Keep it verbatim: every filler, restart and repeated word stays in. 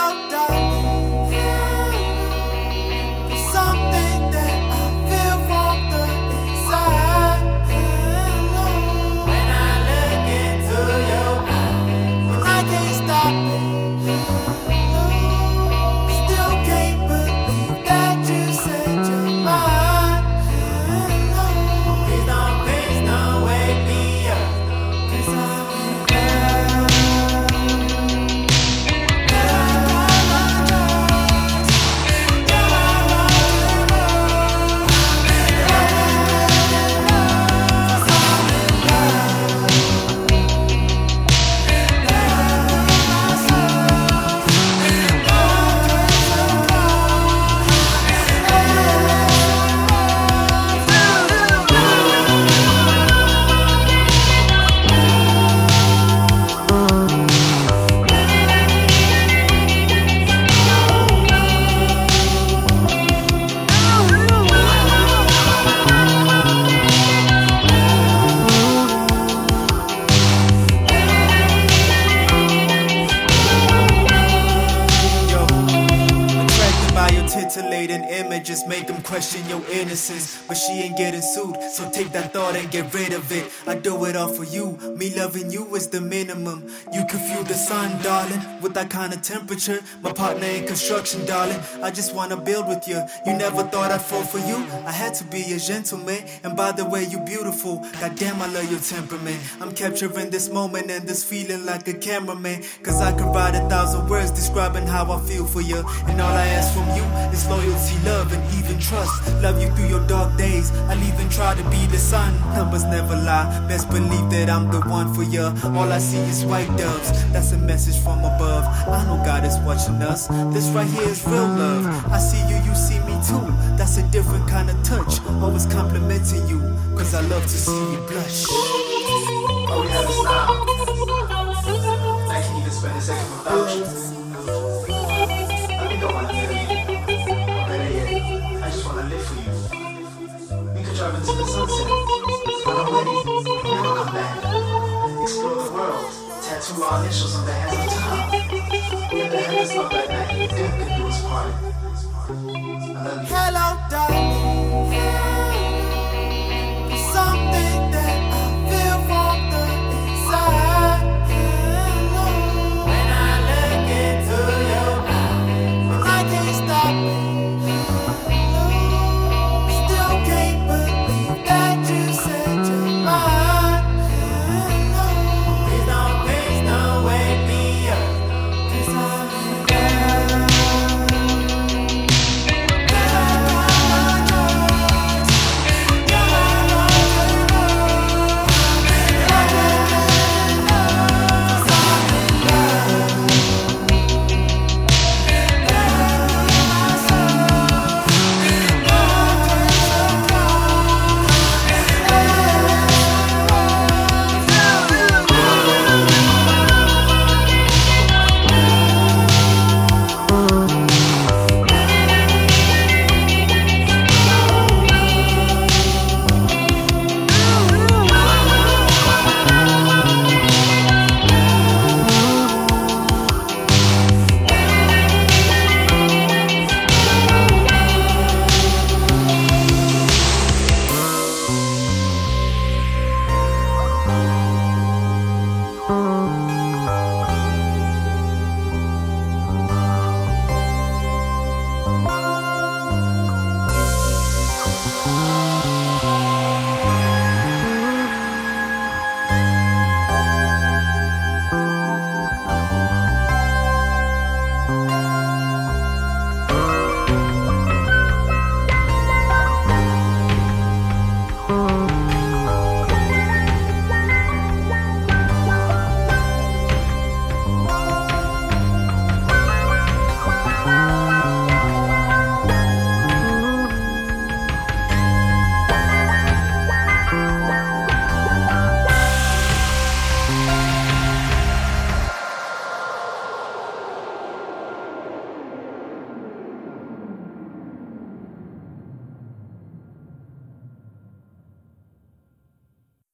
Hello, darling. There's something that I feel from the inside. When I look into your eyes, I can't stop it. Still can't believe that you said you're mine. Please don't, please don't wake me up, 'cause I'm titillating images make them question your innocence. But she ain't getting sued, so take that thought and get rid of it. I do it all for you, me loving you is the minimum. You can feel the sun, darling, with that kind of temperature. My partner in construction, darling, I just wanna build with you. You never thought I'd fall for you, I had to be a gentleman. And by the way, you beautiful, goddamn I love your temperament. I'm capturing this moment and this feeling like a cameraman, 'cause I could write a thousand words describing how I feel for you. And all I ask from you is loyalty, love, and even trust. Love you through your dark days, I'll even try to be the sun. Numbers never lie, best believe that I'm the one for you. All I see is white doves, that's a message from above. I know God is watching us, this right here is real love. I see you, you see me too, that's a different kind of touch. Always complimenting you, 'cause I love to see you blush. Oh, we have a style. I can't even spend a second without you. Let me go on and feel you. I just wanna live for you. We could drive into the sunset. When I'm ready, never come back. Explore the world. Tattoo our initials on the hands of time. Let the heavens know that night death can do us part. I love you. Hello, darling.